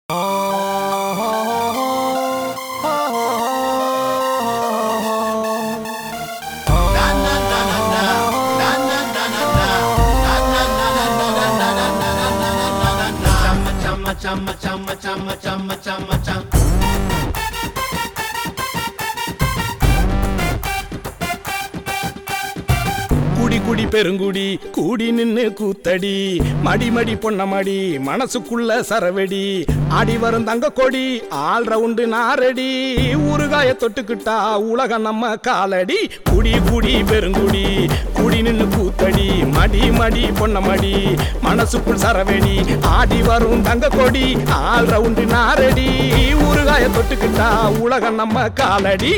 குடி குடி பெருங்குடி கூடி நின்னு கூத்தடி மடி மடி பொன்ன மடி மனசுக்குள்ள சரவெடி ஆடி வரும் தங்க கொடி ஆல் ரவுண்டு நாரடி ஊறுகாய தொட்டுக்கிட்டா உலகம் நம்ம காலடி குடி குடி பெருங்குடி கூடி நின்னு கூத்தடி மடி மடி பொன்ன மடி மனசுக்குள் சரவெடி ஆடி வரும் தங்க கொடி ஆல் ரவுண்டு நாரடி ஊறுகாய தொட்டுக்கிட்டா உலகம் நம்ம காலடி.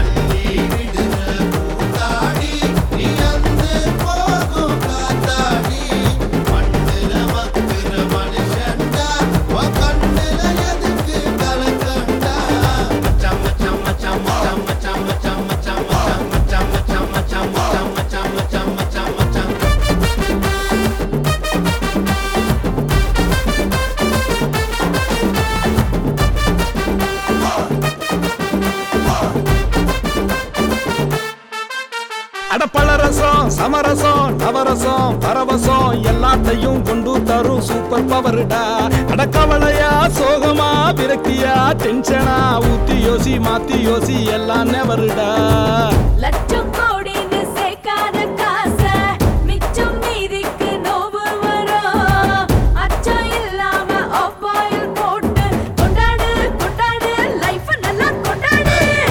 அடப்பழரசம் சமரசம் நவரசம் பரவசம் எல்லாத்தையும் கொண்டு தரும் சூப்பர் பவர்டா. அடக்கவலையா சோகமா விரக்தியா டென்ஷனா ஊத்தி யோசி மாத்தி யோசி எல்லாம் நெவருடா. லட்சம் கோடின்னு சேர்க்காத காச மிச்சம் மீதிக்கு நோவு வரும். அச்சம் இல்லாம ஆயில் போட்டு கொண்டாடு கொண்டாடு லைஃப் நல்லா கொண்டாடு.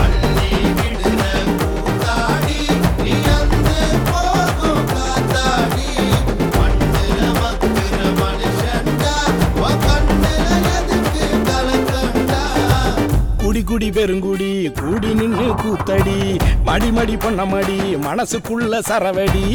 குடி குடி பெருங்குடி கூடி நின்னு கூத்தடி மடி மடி பொன்ன மடி மனசுக்குள்ள சரவடி.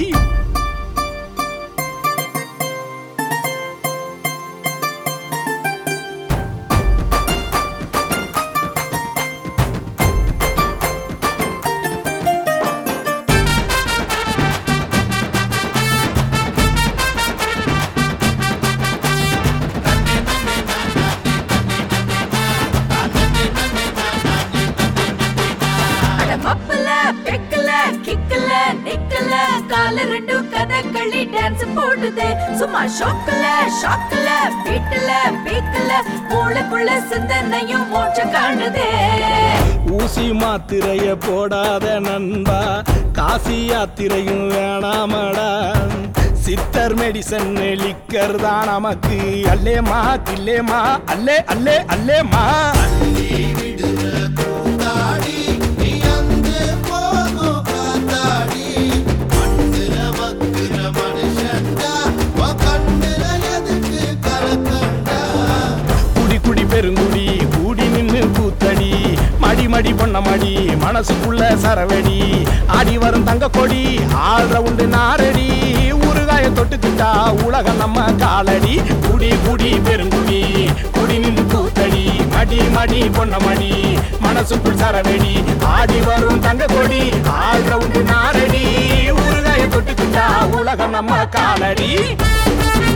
மப்பல பெக்கல கிக்கல நிக்கல கால ரெண்டு கதகளி டான்ஸ் போடுதே சும்மா ஷாக்கல பீட்டல பீக்கல மூளைக்குள்ள சிந்தனையும் மோட்ச காணுதே. ஊசி மாத்திரைய போடாத நண்பா காசி யாத்திரையும் வேணாமடா. சித்தர் மெடிசன் லிக்கர் தான் நமக்கு அல்லேமா கில்லேமா அல்லே அல்லே அல்லேமா. பெருங்குடி கூடி நின்னு கூத்தடி மடி மடி பொன்ன மடி மனசுக்குள்ள சரவெடி ஆடி வரும் தங்க கொடி ஆல் ரவுண்டு நாரடி ஊறுகாய தொட்டுக்கிட்டா உலகம் நம்ம காலடி. குடி குடி பெருங்குடி கூடி நின்னு கூத்தடி மடி மடி பொன்ன மடி மனசுக்குள் சரவெடி ஆடி வரும் தங்க கொடி ஆல் ரவுண்டு நாரடி ஊறுகாய தொட்டுக்கிட்டா உலகம் நம்ம காலடி.